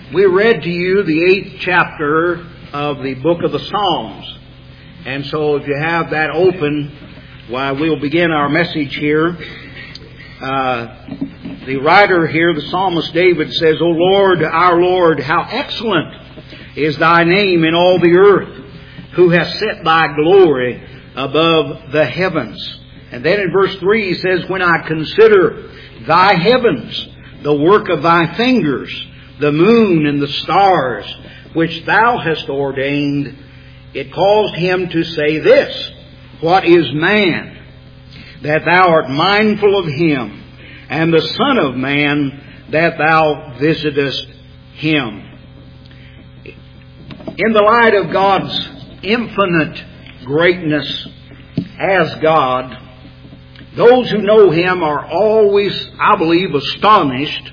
We read to you the 8th chapter of the book of the Psalms. And so if you have that open, we'll begin our message here. The writer here, the psalmist David, says, O Lord, our Lord, how excellent is thy name in all the earth, who has set thy glory above the heavens. And then in verse 3 he says, When I consider thy heavens, the work of thy fingers, the moon and the stars, which thou hast ordained, it caused him to say this, What is man, that thou art mindful of him, and the Son of Man, that thou visitest him? In the light of God's infinite greatness as God, those who know Him are always, I believe, astonished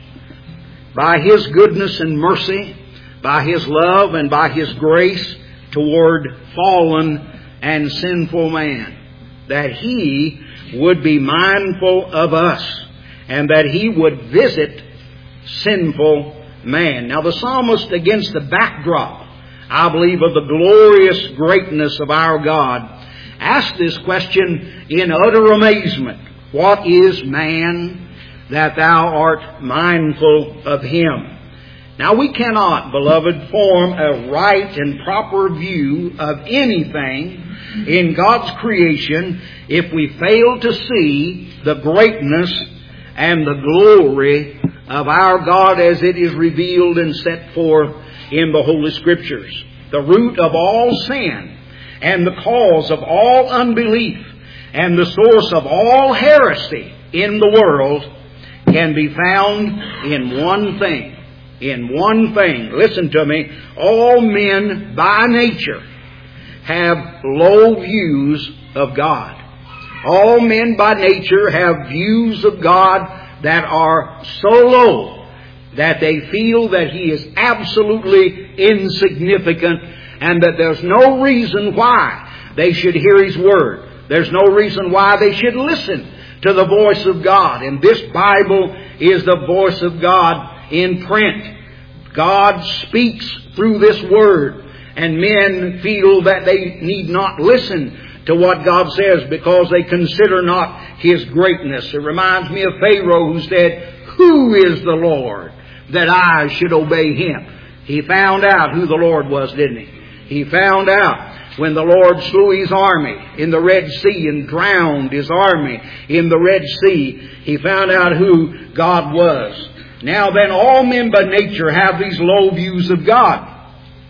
by His goodness and mercy, by His love and by His grace toward fallen and sinful man. That He would be mindful of us and that He would visit sinful man. Now the psalmist, against the backdrop, I believe, of the glorious greatness of our God, asked this question in utter amazement. What is man, that thou art mindful of him? Now we cannot, beloved, form a right and proper view of anything in God's creation if we fail to see the greatness and the glory of our God as it is revealed and set forth in the Holy Scriptures. The root of all sin and the cause of all unbelief and the source of all heresy in the world can be found in one thing. In one thing. Listen to me. All men by nature have low views of God. All men by nature have views of God that are so low that they feel that He is absolutely insignificant and that there's no reason why they should hear His Word. There's no reason why they should listen to the voice of God. And this Bible is the voice of God in print. God speaks through this Word, and men feel that they need not listen to what God says because they consider not His greatness. It reminds me of Pharaoh who said, Who is the Lord that I should obey Him? He found out who the Lord was, didn't he? He found out when the Lord slew His army in the Red Sea and drowned His army in the Red Sea. He found out who God was. Now then, all men by nature have these low views of God.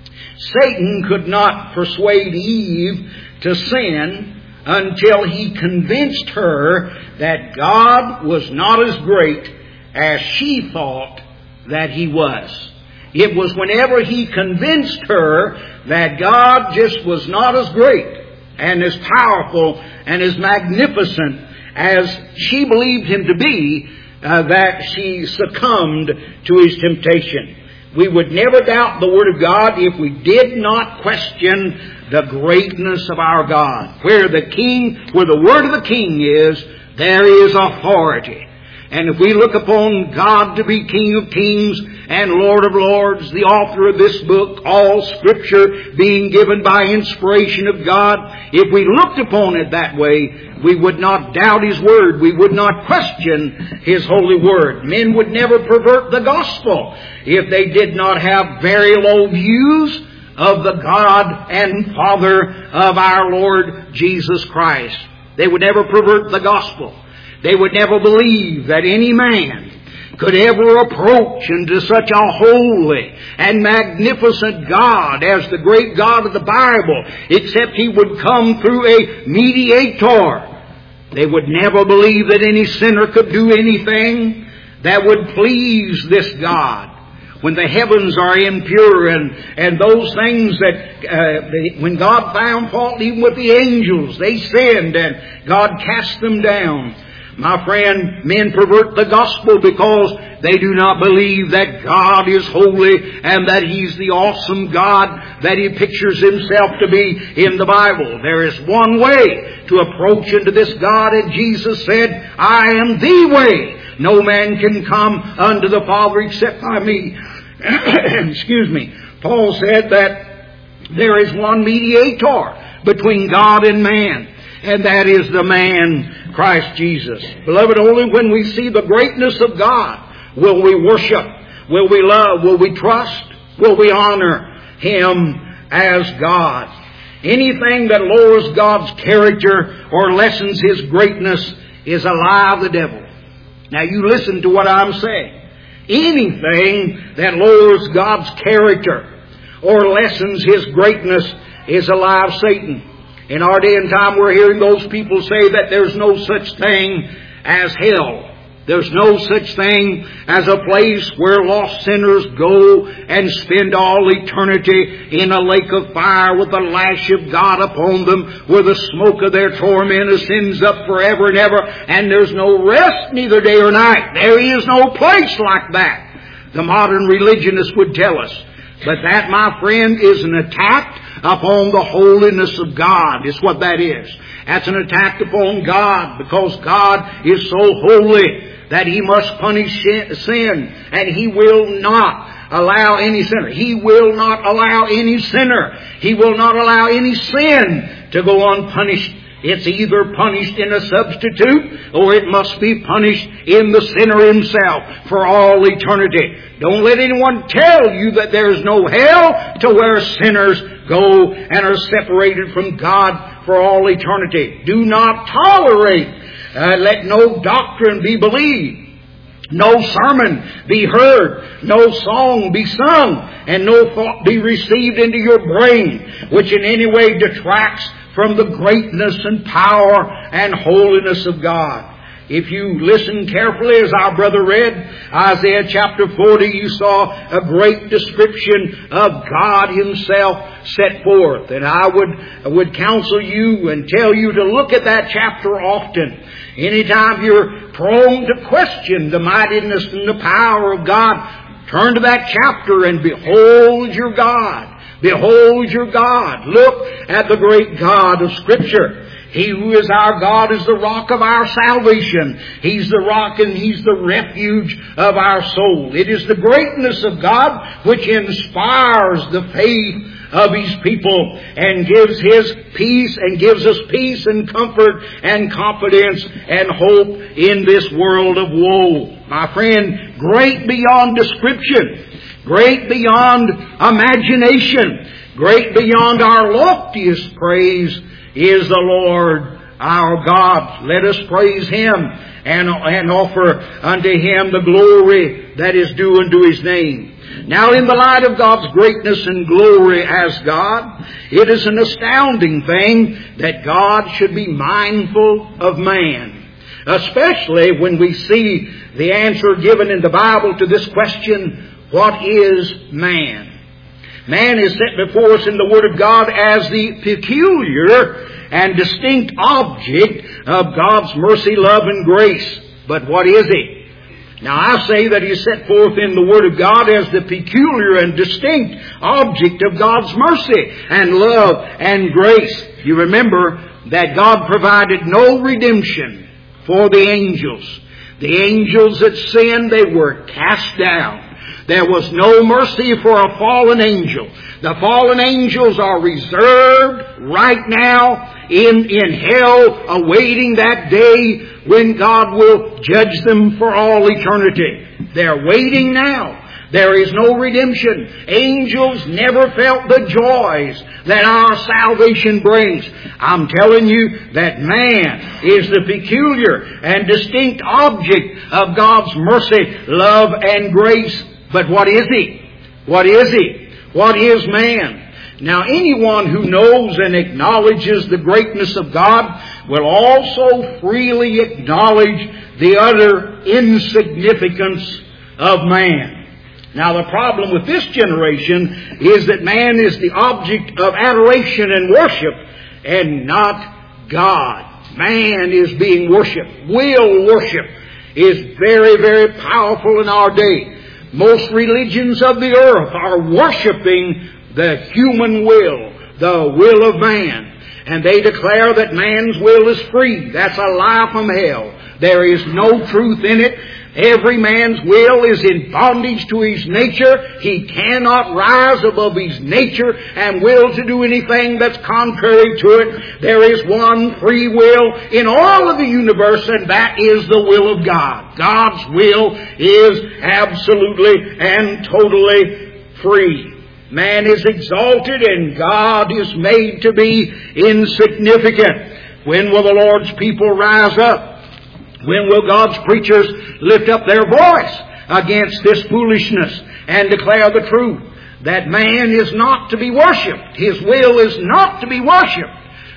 Satan could not persuade Eve to sin until he convinced her that God was not as great as she thought that He was. It was whenever he convinced her that God just was not as great and as powerful and as magnificent as she believed Him to be that she succumbed to his temptation. We would never doubt the Word of God if we did not question the greatness of our God. Where the Word of the King is, there is authority. And if we look upon God to be King of Kings and Lord of Lords, the author of this book, all Scripture being given by inspiration of God, if we looked upon it that way, we would not doubt His Word. We would not question His holy Word. Men would never pervert the gospel if they did not have very low views of the God and Father of our Lord Jesus Christ. They would never pervert the gospel. They would never believe that any man could ever approach into such a holy and magnificent God as the great God of the Bible, except He would come through a mediator. They would never believe that any sinner could do anything that would please this God. When the heavens are impure and those things that, when God found fault even with the angels, they sinned and God cast them down. My friend, men pervert the gospel because they do not believe that God is holy and that He's the awesome God that He pictures Himself to be in the Bible. There is one way to approach into this God, and Jesus said, I am the way. No man can come unto the Father except by me. excuse me, Paul said that there is one mediator between God and man, and that is the man Christ Jesus. Beloved, only when we see the greatness of God will we worship, will we love, will we trust, will we honor Him as God. Anything that lowers God's character or lessens His greatness is a lie of the devil. Now you listen to what I'm saying. Anything that lowers God's character or lessens His greatness is a lie of Satan. In our day and time we're hearing those people say that there's no such thing as hell. There's no such thing as a place where lost sinners go and spend all eternity in a lake of fire with the lash of God upon them, where the smoke of their torment ascends up forever and ever, and there's no rest neither day or night. There is no place like that, the modern religionist would tell us. But that, my friend, is an attack upon the holiness of God. It's what that is. That's an attack upon God, because God is so holy that He must punish sin, and He will not allow any sinner. He will not allow any sinner. He will not allow any sin to go unpunished. It's either punished in a substitute, or it must be punished in the sinner himself for all eternity. Don't let anyone tell you that there's no hell to where sinners go and are separated from God for all eternity. Do not tolerate. Let no doctrine be believed, no sermon be heard, no song be sung, and no thought be received into your brain, which in any way detracts from the greatness and power and holiness of God. If you listen carefully, as our brother read, Isaiah chapter 40, you saw a great description of God Himself set forth. And I would counsel you and tell you to look at that chapter often. Anytime you're prone to question the mightiness and the power of God, turn to that chapter and behold your God. Behold your God. Look at the great God of Scripture. He who is our God is the rock of our salvation. He's the rock and He's the refuge of our soul. It is the greatness of God which inspires the faith of His people and gives His peace and gives us peace and comfort and confidence and hope in this world of woe. My friend, great beyond description, great beyond imagination, great beyond our loftiest praise is the Lord our God. Let us praise Him and offer unto Him the glory that is due unto His name. Now, in the light of God's greatness and glory as God, it is an astounding thing that God should be mindful of man, especially when we see the answer given in the Bible to this question, what is man? Man is set before us in the Word of God as the peculiar and distinct object of God's mercy, love, and grace. But what is He? Now I say that He's set forth in the Word of God as the peculiar and distinct object of God's mercy and love and grace. You remember that God provided no redemption for the angels. The angels that sinned, they were cast down. There was no mercy for a fallen angel. The fallen angels are reserved right now in hell, awaiting that day when God will judge them for all eternity. They're waiting now. There is no redemption. Angels never felt the joys that our salvation brings. I'm telling you that man is the peculiar and distinct object of God's mercy, love, and grace. But what is He? What is He? What is man? Now, anyone who knows and acknowledges the greatness of God will also freely acknowledge the utter insignificance of man. Now, the problem with this generation is that man is the object of adoration and worship and not God. Man is being worshipped. Will worship is very, very powerful in our day. Most religions of the earth are worshiping the human will, the will of man. And they declare that man's will is free. That's a lie from hell. There is no truth in it. Every man's will is in bondage to his nature. He cannot rise above his nature and will to do anything that's contrary to it. There is one free will in all of the universe, and that is the will of God. God's will is absolutely and totally free. Man is exalted and God is made to be insignificant. When will the Lord's people rise up? When will God's preachers lift up their voice against this foolishness and declare the truth that man is not to be worshipped? His will is not to be worshipped.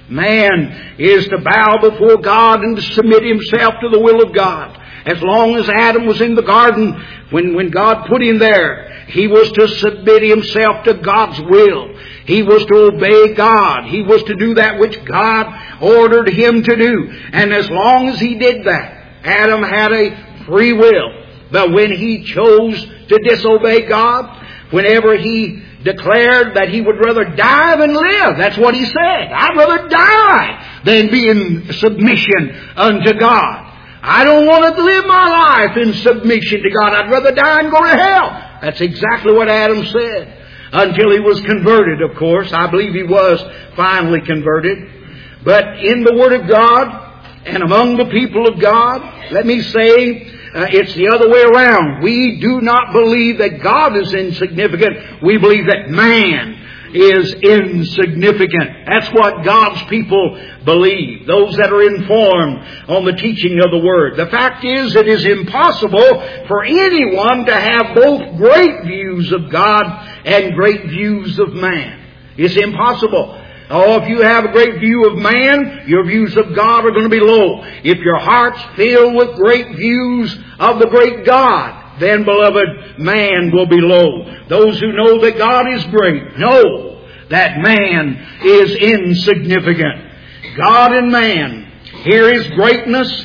Man is to bow before God and to submit himself to the will of God. As long as Adam was in the garden, when God put him there, he was to submit himself to God's will. He was to obey God. He was to do that which God ordered him to do. And as long as he did that, Adam had a free will. But when he chose to disobey God, whenever he declared that he would rather die than live, that's what he said. I'd rather die than be in submission unto God. I don't want to live my life in submission to God. I'd rather die and go to hell. That's exactly what Adam said. Until he was converted, of course. I believe he was finally converted. But in the Word of God and among the people of God, let me say, it's the other way around. We do not believe that God is insignificant. We believe that man is insignificant. That's what God's people believe. Those that are informed on the teaching of the Word. The fact is, it is impossible for anyone to have both great views of God and great views of man. It's impossible. Oh, if you have a great view of man, your views of God are going to be low. If your heart's filled with great views of the great God, then, beloved, man will be low. Those who know that God is great know that man is insignificant. God and man. Here is greatness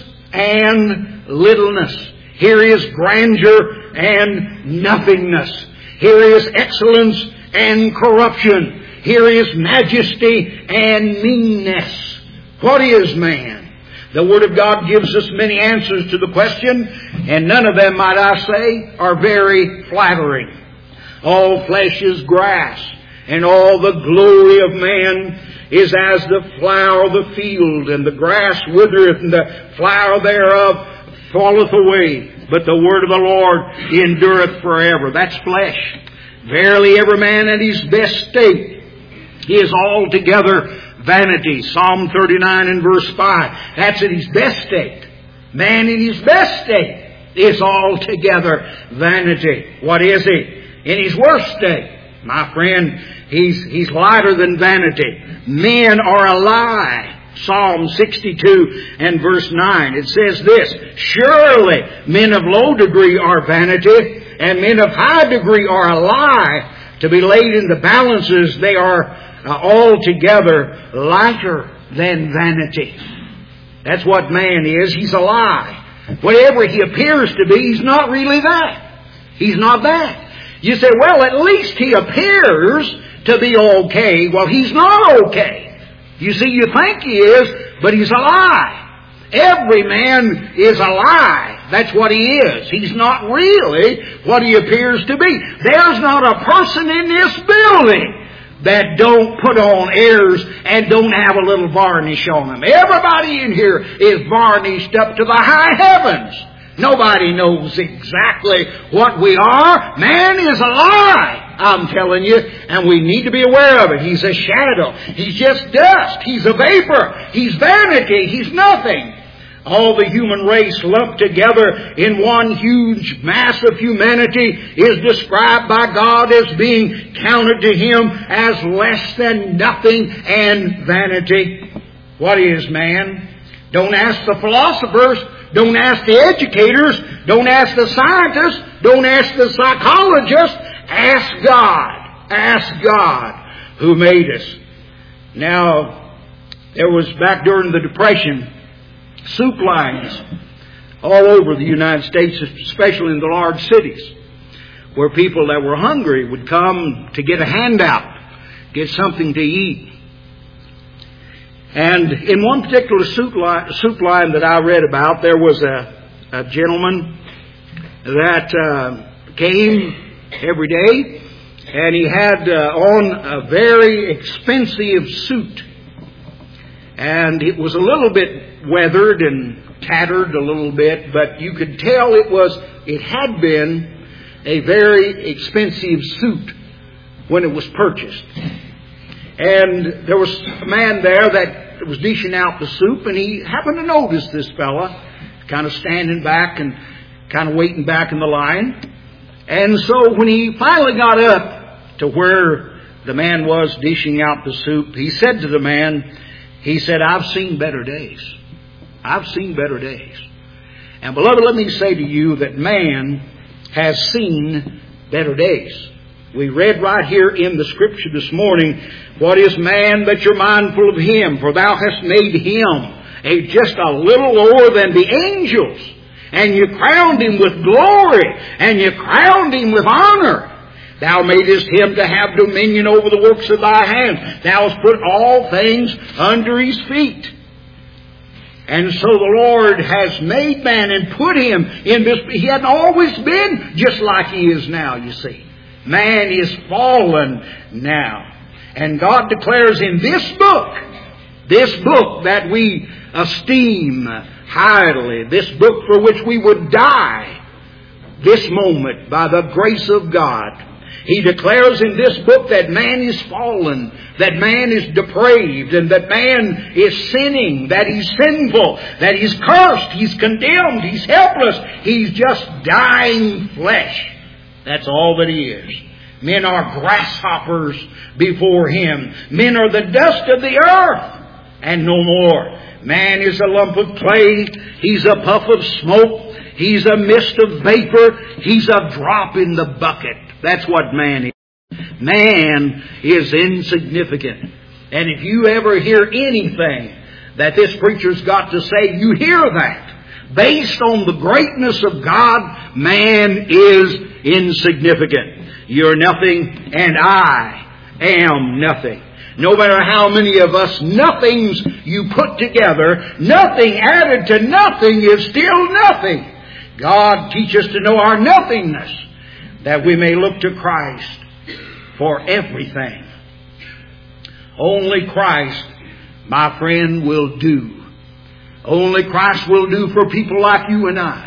and littleness. Here is grandeur and nothingness. Here is excellence and corruption. Here is majesty and meanness. What is man? The Word of God gives us many answers to the question, and none of them, might I say, are very flattering. All flesh is grass, and all the glory of man is as the flower of the field, and the grass withereth, and the flower thereof falleth away. But the word of the Lord endureth forever. That's flesh. Verily every man in his best state is altogether vanity. Psalm 39 and verse 5. That's in his best state. Man in his best state is altogether vanity. What is he? In his worst state, my friend, he's lighter than vanity. Men are a lie. Psalm 62 and verse 9. It says this, surely men of low degree are vanity, and men of high degree are a lie. To be laid in the balances, they are altogether lighter than vanity. That's what man is. He's a lie. Whatever he appears to be, he's not really that. He's not that. You say, well, at least he appears to be okay. Well, he's not okay. You see, you think he is, but he's a lie. Every man is a lie. That's what he is. He's not really what he appears to be. There's not a person in this building that don't put on airs and don't have a little varnish on them. Everybody in here is varnished up to the high heavens. Nobody knows exactly what we are. Man is a lie, I'm telling you, and we need to be aware of it. He's a shadow. He's just dust. He's a vapor. He's vanity. He's nothing. All the human race lumped together in one huge mass of humanity is described by God as being counted to Him as less than nothing and vanity. What is man? Don't ask the philosophers. Don't ask the educators. Don't ask the scientists. Don't ask the psychologists. Ask God. Ask God who made us. Now, there was back during the Depression, soup lines all over the United States, especially in the large cities, where people that were hungry would come to get a handout, get something to eat. And in one particular soup line that I read about, there was a gentleman that came every day, and he had on a very expensive suit. And it was a little bit weathered and tattered a little bit, but you could tell it had been a very expensive suit when it was purchased. And there was a man there that was dishing out the soup, and he happened to notice this fella kind of standing back and kind of waiting back in the line. And so when he finally got up to where the man was dishing out the soup, he said to the man, he said, "I've seen better days. I've seen better days." And beloved, let me say to you that man has seen better days. We read right here in the Scripture this morning, "What is man that you're mindful of him? For thou hast made him just a little lower than the angels. And you crowned him with glory, and you crowned him with honor. Thou madest him to have dominion over the works of thy hands. Thou hast put all things under his feet." And so the Lord has made man and put him in this. He hadn't always been just like he is now, you see. Man is fallen now. And God declares in this book that we esteem highly, this book for which we would die this moment by the grace of God. He declares in this book that man is fallen, that man is depraved, and that man is sinning, that he's sinful, that he's cursed, he's condemned, he's helpless, he's just dying flesh. That's all that he is. Men are grasshoppers before him. Men are the dust of the earth, and no more. Man is a lump of clay. He's a puff of smoke. He's a mist of vapor. He's a drop in the bucket. That's what man is. Man is insignificant. And if you ever hear anything that this preacher's got to say, you hear that. Based on the greatness of God, man is insignificant. You're nothing, and I am nothing. No matter how many of us nothings you put together, nothing added to nothing is still nothing. God teaches us to know our nothingness, that we may look to Christ for everything. Only Christ, my friend, will do. Only Christ will do for people like you and I.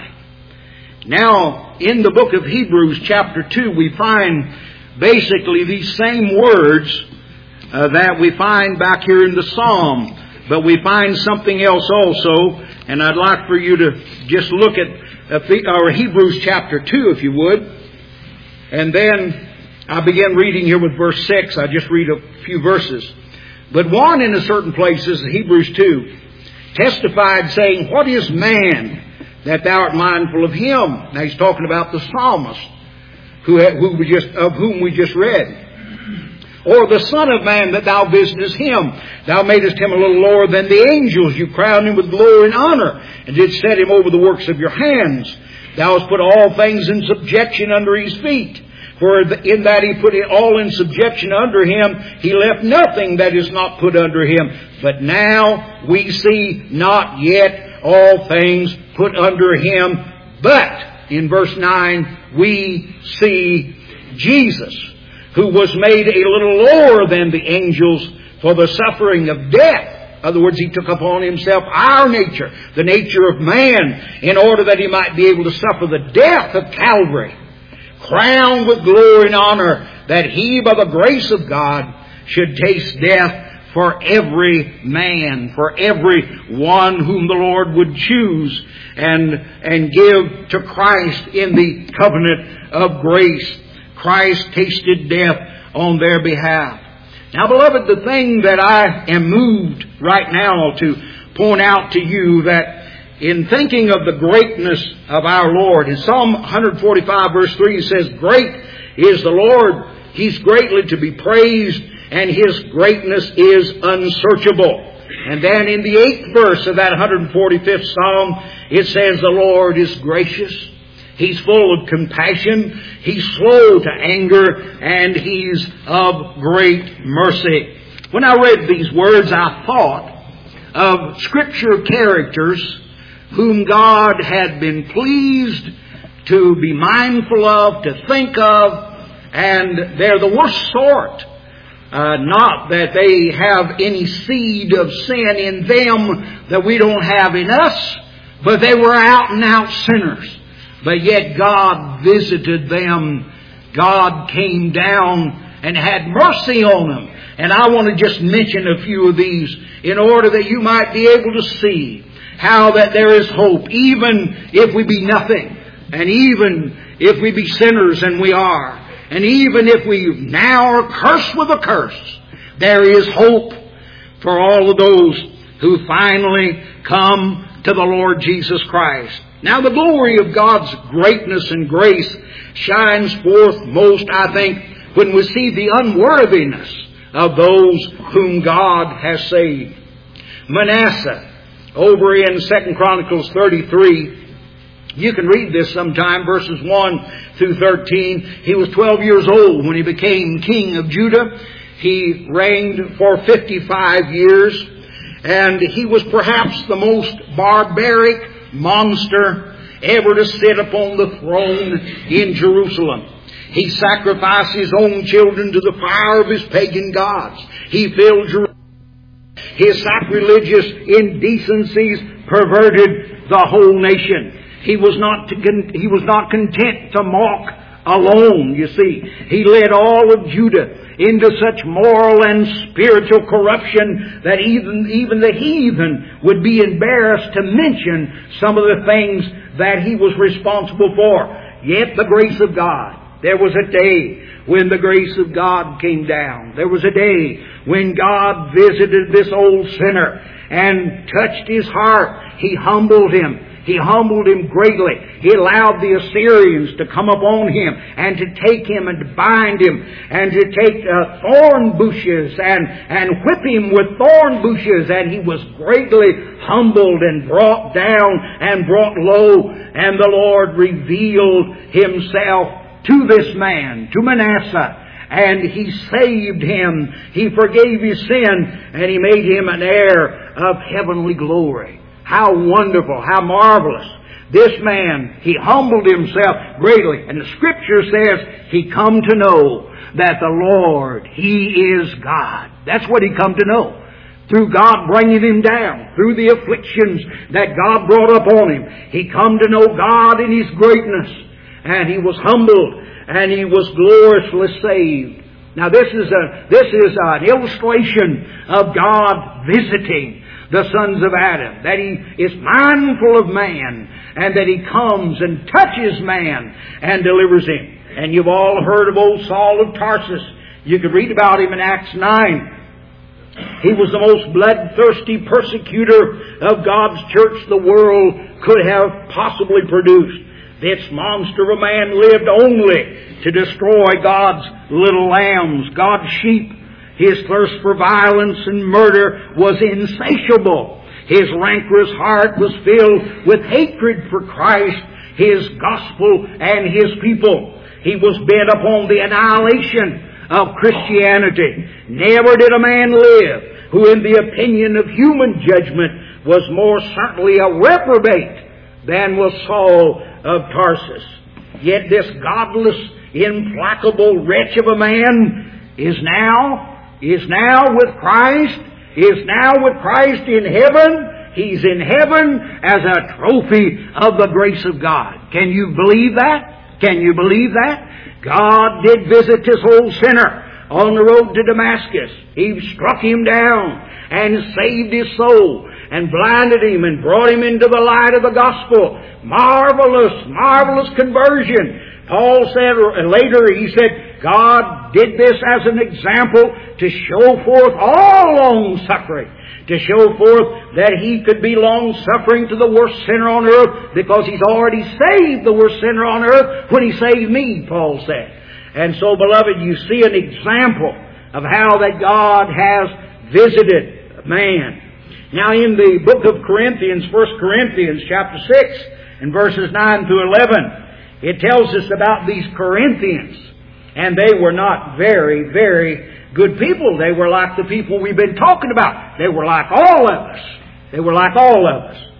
Now, in the book of Hebrews chapter 2, we find basically these same words that we find back here in the Psalm. But we find something else also, and I'd like for you to just look at Hebrews chapter 2, if you would. And then I begin reading here with verse 6. I just read a few verses. "But one in a certain place," is Hebrews 2, "testified, saying, What is man, that thou art mindful of him?" Now he's talking about the psalmist, of whom we just read. "Or the Son of Man, that thou visitest him. Thou madest him a little lower than the angels. You crowned him with glory and honor, and didst set him over the works of your hands. Thou hast put all things in subjection under his feet. For in that he put it all in subjection under him, he left nothing that is not put under him. But now we see not yet all things put under him. But," in verse 9, "we see Jesus, who was made a little lower than the angels for the suffering of death." In other words, he took upon himself our nature, the nature of man, in order that he might be able to suffer the death of Calvary. Crowned with glory and honor, that he, by the grace of God, should taste death for every man, for every one whom the Lord would choose and give to Christ in the covenant of grace. Christ tasted death on their behalf. Now, beloved, the thing that I am moved right now to point out to you, that in thinking of the greatness of our Lord, in Psalm 145 verse 3 it says, "Great is the Lord, He's greatly to be praised, and His greatness is unsearchable." And then in the 8th verse of that 145th Psalm, it says, "The Lord is gracious, He's full of compassion, He's slow to anger, and He's of great mercy." When I read these words, I thought of Scripture characters whom God had been pleased to be mindful of, to think of, and they're the worst sort. Not that they have any seed of sin in them that we don't have in us, but they were out and out sinners. But yet God visited them. God came down and had mercy on them. And I want to just mention a few of these in order that you might be able to see how that there is hope, even if we be nothing, and even if we be sinners, and we are, and even if we now are cursed with a curse, there is hope for all of those who finally come to the Lord Jesus Christ. Now the glory of God's greatness and grace shines forth most, I think, when we see the unworthiness of those whom God has saved. Manasseh, over in 2 Chronicles 33, you can read this sometime, verses 1 through 13. He was 12 years old when he became king of Judah. He reigned for 55 years, and he was perhaps the most barbaric monster ever to sit upon the throne in Jerusalem. He sacrificed his own children to the fire of his pagan gods. He filled Jerusalem. His sacrilegious indecencies perverted the whole nation. He was not content to mock alone, you see. He led all of Judah into such moral and spiritual corruption that even the heathen would be embarrassed to mention some of the things that he was responsible for. Yet the grace of God. There was a day when the grace of God came down. There was a day when God visited this old sinner and touched his heart. He humbled him. He humbled him greatly. He allowed the Assyrians to come upon him and to take him and to bind him and to take thorn bushes and whip him with thorn bushes. And he was greatly humbled and brought down and brought low. And the Lord revealed Himself to this man, to Manasseh. And He saved him. He forgave his sin, and He made him an heir of heavenly glory. How wonderful, how marvelous. This man, he humbled himself greatly. And the Scripture says he come to know that the Lord, He is God. That's what he come to know. Through God bringing him down, through the afflictions that God brought upon him, he come to know God in His greatness. And he was humbled, and he was gloriously saved. Now this is an illustration of God visiting the sons of Adam, that He is mindful of man, and that He comes and touches man and delivers him. And you've all heard of old Saul of Tarsus. You could read about him in Acts 9. He was the most bloodthirsty persecutor of God's church the world could have possibly produced. This monster of a man lived only to destroy God's little lambs, God's sheep. His thirst for violence and murder was insatiable. His rancorous heart was filled with hatred for Christ, His gospel, and His people. He was bent upon the annihilation of Christianity. Never did a man live who, in the opinion of human judgment, was more certainly a reprobate than was Saul of Tarsus. Yet this godless, implacable wretch of a man is now with Christ, is now with Christ in heaven. He's in heaven as a trophy of the grace of God. Can you believe that? Can you believe that? God did visit this old sinner on the road to Damascus. He struck him down and saved his soul and blinded him and brought him into the light of the gospel. Marvelous, marvelous conversion. Paul said later, he said, God did this as an example to show forth all long-suffering, to show forth that He could be long-suffering to the worst sinner on earth, because He's already saved the worst sinner on earth when He saved me, Paul said. And so, beloved, you see an example of how that God has visited man. Now, in the book of Corinthians, 1 Corinthians chapter 6, and verses 9 through 11, it tells us about these Corinthians. And they were not very, very good people. They were like the people we've been talking about. They were like all of us. They were like all of us.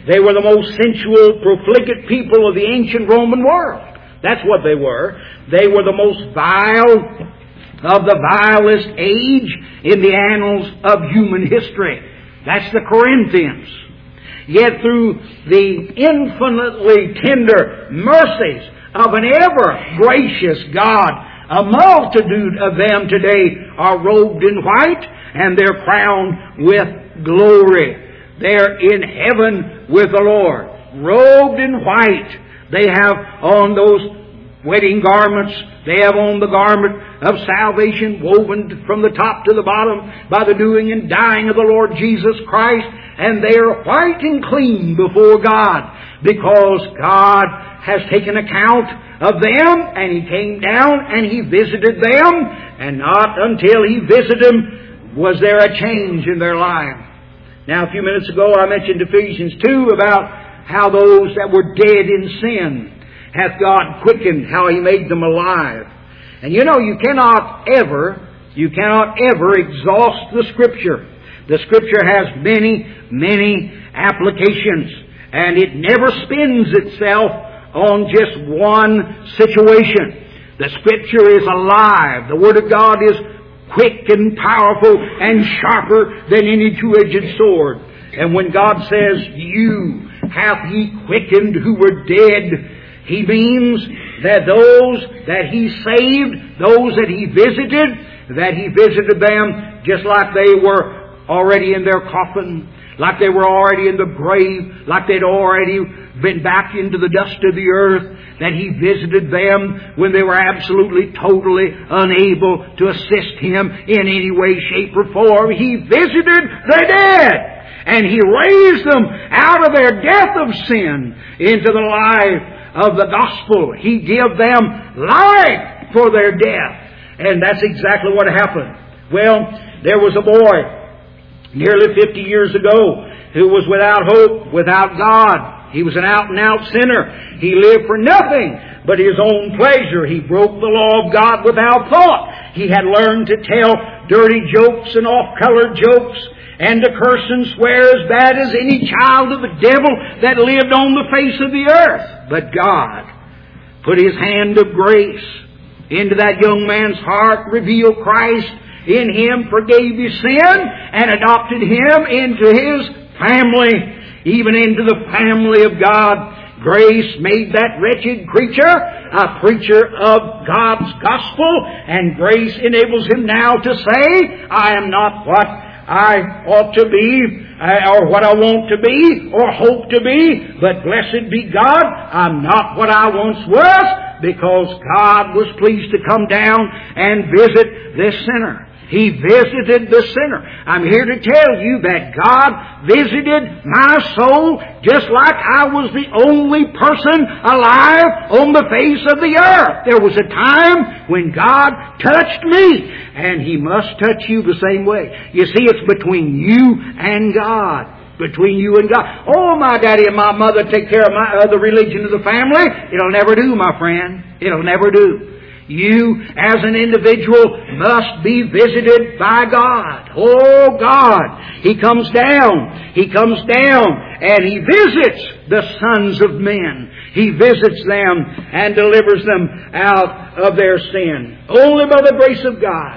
They were the most sensual, profligate people of the ancient Roman world. That's what they were. They were the most vile of the vilest age in the annals of human history. That's the Corinthians. Yet through the infinitely tender mercies of an ever-gracious God, a multitude of them today are robed in white, and they're crowned with glory. They're in heaven with the Lord, robed in white. They have on those wedding garments, they have on the garment of salvation woven from the top to the bottom by the doing and dying of the Lord Jesus Christ, and they are white and clean before God, because God has taken account of them, and He came down and He visited them, and not until He visited them was there a change in their life. Now, a few minutes ago I mentioned Ephesians 2 about how those that were dead in sin hath God quickened, how He made them alive. And you know, you cannot ever exhaust the Scripture. The Scripture has many, many applications, and it never spins itself on just one situation. The Scripture is alive. The Word of God is quick and powerful and sharper than any two-edged sword. And when God says, "You hath He quickened who were dead," He means that those that He saved, those that He visited them just like they were already in their coffin, like they were already in the grave, like they'd already been back into the dust of the earth, that He visited them when they were absolutely, totally unable to assist Him in any way, shape, or form. He visited the dead, and He raised them out of their death of sin into the life of the gospel. He gave them life for their death. And that's exactly what happened. Well, there was a boy nearly 50 years ago who was without hope, without God. He was an out-and-out sinner. He lived for nothing but his own pleasure. He broke the law of God without thought. He had learned to tell dirty jokes and off-colored jokes, and to curse and swear as bad as any child of the devil that lived on the face of the earth. But God put His hand of grace into that young man's heart, revealed Christ in him, forgave his sin, and adopted him into His family, even into the family of God. Grace made that wretched creature a preacher of God's gospel, and grace enables him now to say, "I am not what I ought to be, or what I want to be, or hope to be, but blessed be God, I'm not what I once was," because God was pleased to come down and visit this sinner. He visited the sinner. I'm here to tell you that God visited my soul just like I was the only person alive on the face of the earth. There was a time when God touched me, and He must touch you the same way. You see, it's between you and God. Between you and God. "Oh, my daddy and my mother take care of the religion of the family." It'll never do, my friend. It'll never do. You, as an individual, must be visited by God. Oh, God! He comes down. He comes down and He visits the sons of men. He visits them and delivers them out of their sin. Only by the grace of God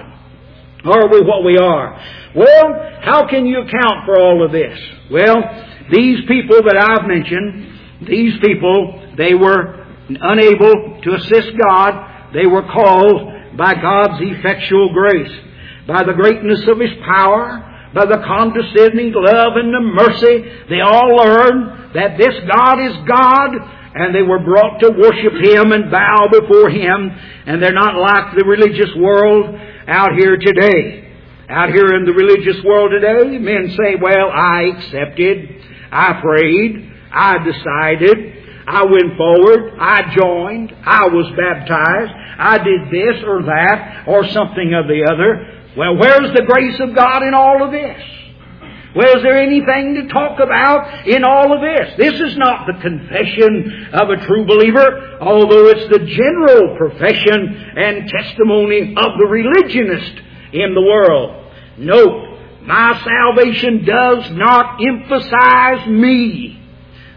are we what we are. Well, how can you account for all of this? Well, these people that I've mentioned, these people, they were unable to assist God. They were called by God's effectual grace, by the greatness of His power, by the condescending love and the mercy. They all learned that this God is God, and they were brought to worship Him and bow before Him. And they're not like the religious world out here today. Out here in the religious world today, men say, "Well, I accepted, I prayed, I decided, I went forward, I joined, I was baptized, I did this or that or something of the other." Well, where's the grace of God in all of this? Well, is there anything to talk about in all of this? This is not the confession of a true believer, although it's the general profession and testimony of the religionist in the world. Note, my salvation does not emphasize me.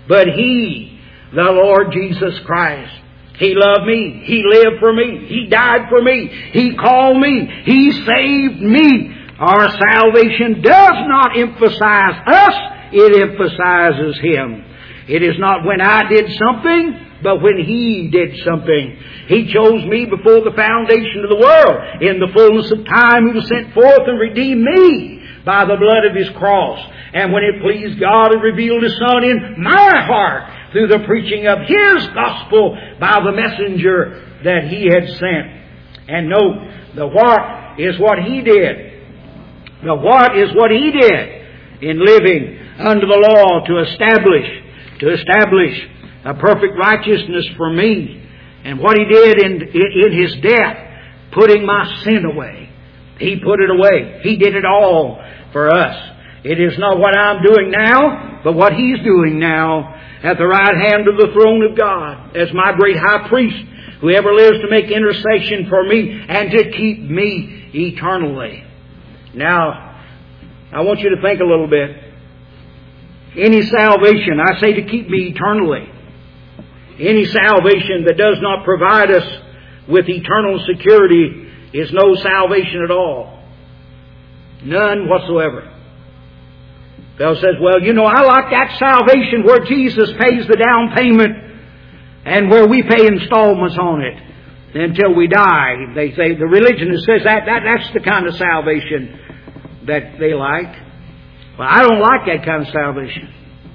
but He, the Lord Jesus Christ. He loved me. He lived for me. He died for me. He called me. He saved me. Our salvation does not emphasize us. It emphasizes Him. It is not when I did something, but when He did something. He chose me before the foundation of the world. In the fullness of time He was sent forth and redeemed me by the blood of His cross. And when it pleased God, He revealed His Son in my heart through the preaching of His gospel by the messenger that He had sent. And note, the what is what He did. The what is what He did in living under the law to establish a perfect righteousness for me. And what He did in His death, putting my sin away. He put it away. He did it all for us. It is not what I'm doing now, but what He's doing now at the right hand of the throne of God as my great high priest, who ever lives to make intercession for me and to keep me eternally. Now, I want you to think a little bit. Any salvation, I say to keep me eternally. Any salvation that does not provide us with eternal security is no salvation at all. None whatsoever. Bill says, well, you know, I like that salvation where Jesus pays the down payment and where we pay installments on it until we die. They say, the religionist says that's the kind of salvation that they like. Well, I don't like that kind of salvation.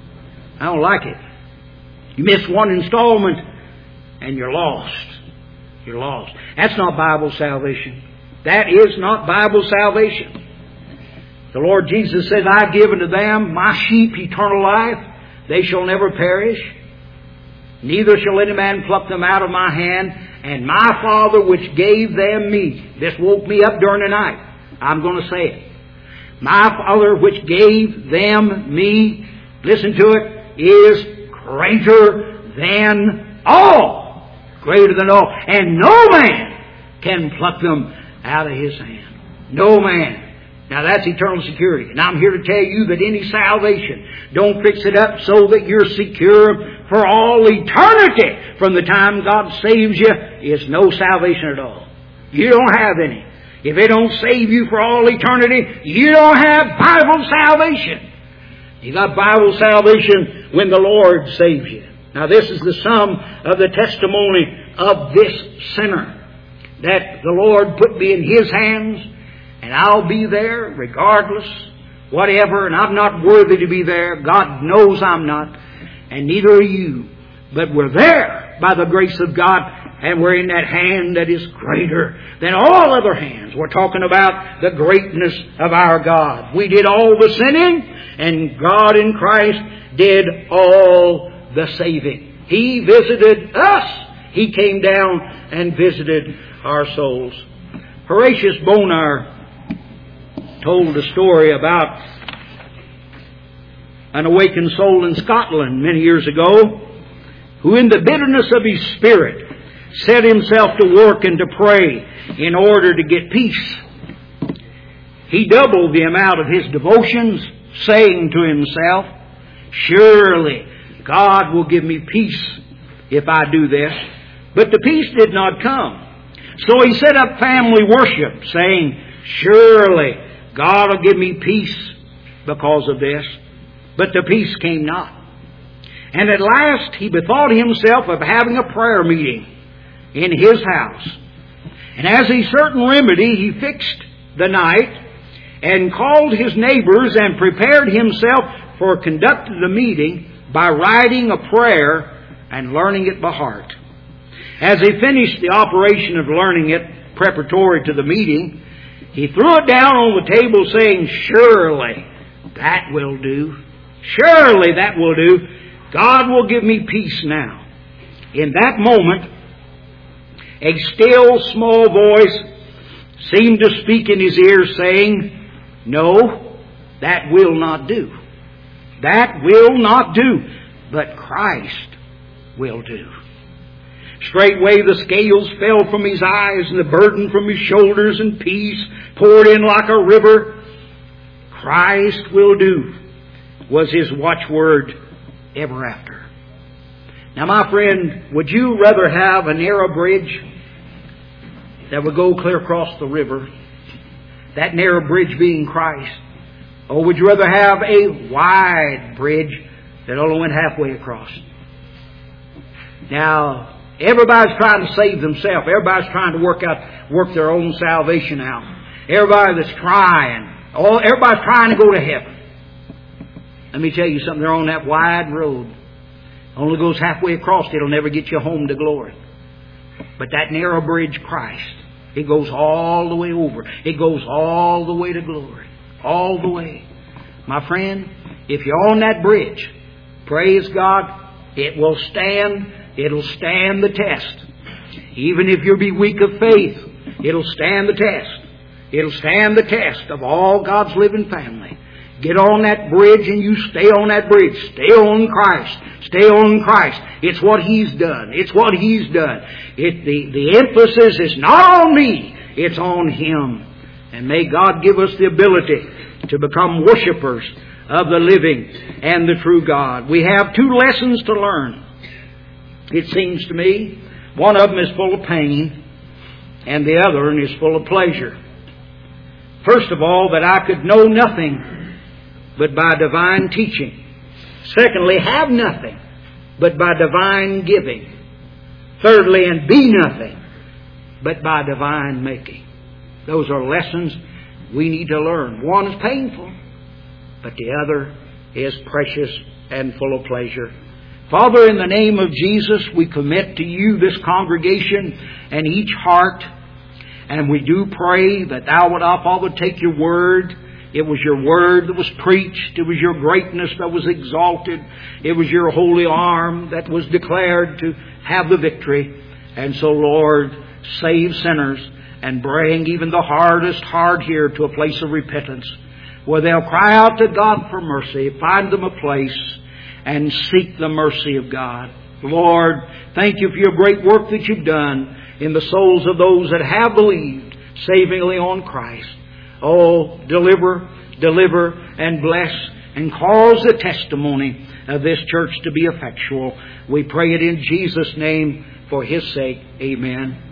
I don't like it. You miss one installment and you're lost. You're lost. That's not Bible salvation. That is not Bible salvation. The Lord Jesus says, I give unto them, my sheep, eternal life. They shall never perish. Neither shall any man pluck them out of my hand. And my Father which gave them me. This woke me up during the night. I'm going to say it. My Father which gave them me, listen to it, is greater than all. Greater than all. And no man can pluck them out of His hand. No man. Now that's eternal security. And I'm here to tell you that any salvation, don't fix it up so that you're secure for all eternity from the time God saves you, is no salvation at all. You don't have any. If it don't save you for all eternity, you don't have Bible salvation. You got Bible salvation when the Lord saves you. Now this is the sum of the testimony of this sinner. That the Lord put me in His hands, and I'll be there regardless, whatever, and I'm not worthy to be there. God knows I'm not, and neither are you. But we're there by the grace of God, and we're in that hand that is greater than all other hands. We're talking about the greatness of our God. We did all the sinning, and God in Christ did all the saving. He visited us. He came down and visited our souls. Horatius Bonar told a story about an awakened soul in Scotland many years ago, who in the bitterness of his spirit set himself to work and to pray in order to get peace. He doubled the amount of his devotions, saying to himself, surely God will give me peace if I do this. But the peace did not come. So he set up family worship, saying, surely God will give me peace because of this. But the peace came not. And at last he bethought himself of having a prayer meeting in his house. And as a certain remedy, he fixed the night and called his neighbors and prepared himself for conducting the meeting by writing a prayer and learning it by heart. As he finished the operation of learning it preparatory to the meeting, he threw it down on the table saying, surely that will do. Surely that will do. God will give me peace now. In that moment, a still small voice seemed to speak in his ear saying, no, that will not do. That will not do. But Christ will do. Straightway the scales fell from his eyes and the burden from his shoulders, and peace poured in like a river. Christ will do was his watchword ever after. Now, my friend, would you rather have a narrow bridge that would go clear across the river, that narrow bridge being Christ, or would you rather have a wide bridge that only went halfway across? Now, everybody's trying to save themselves. Everybody's trying to work their own salvation out. Everybody's trying to go to heaven. Let me tell you something. They're on that wide road. Only goes halfway across. It'll never get you home to glory. But that narrow bridge, Christ, it goes all the way over. It goes all the way to glory. All the way. My friend, if you're on that bridge, praise God, it will stand. It'll stand the test. Even if you be weak of faith, it'll stand the test. It'll stand the test of all God's living family. Get on that bridge and you stay on that bridge. Stay on Christ. Stay on Christ. It's what He's done. It's what He's done. The emphasis is not on me. It's on Him. And may God give us the ability to become worshipers of the living and the true God. We have two lessons to learn. It seems to me, one of them is full of pain and the other one is full of pleasure. First of all, that I could know nothing but by divine teaching. Secondly, have nothing but by divine giving. Thirdly, and be nothing but by divine making. Those are lessons we need to learn. One is painful, but the other is precious and full of pleasure. Father, in the name of Jesus, we commit to You this congregation and each heart. And we do pray that Thou would, our Father, take Your Word. It was Your Word that was preached. It was Your greatness that was exalted. It was Your holy arm that was declared to have the victory. And so, Lord, save sinners and bring even the hardest heart here to a place of repentance, where they'll cry out to God for mercy, find them a place, and seek the mercy of God. Lord, thank You for Your great work that You've done in the souls of those that have believed savingly on Christ. Oh, deliver, and bless, and cause the testimony of this church to be effectual. We pray it in Jesus' name for His sake. Amen.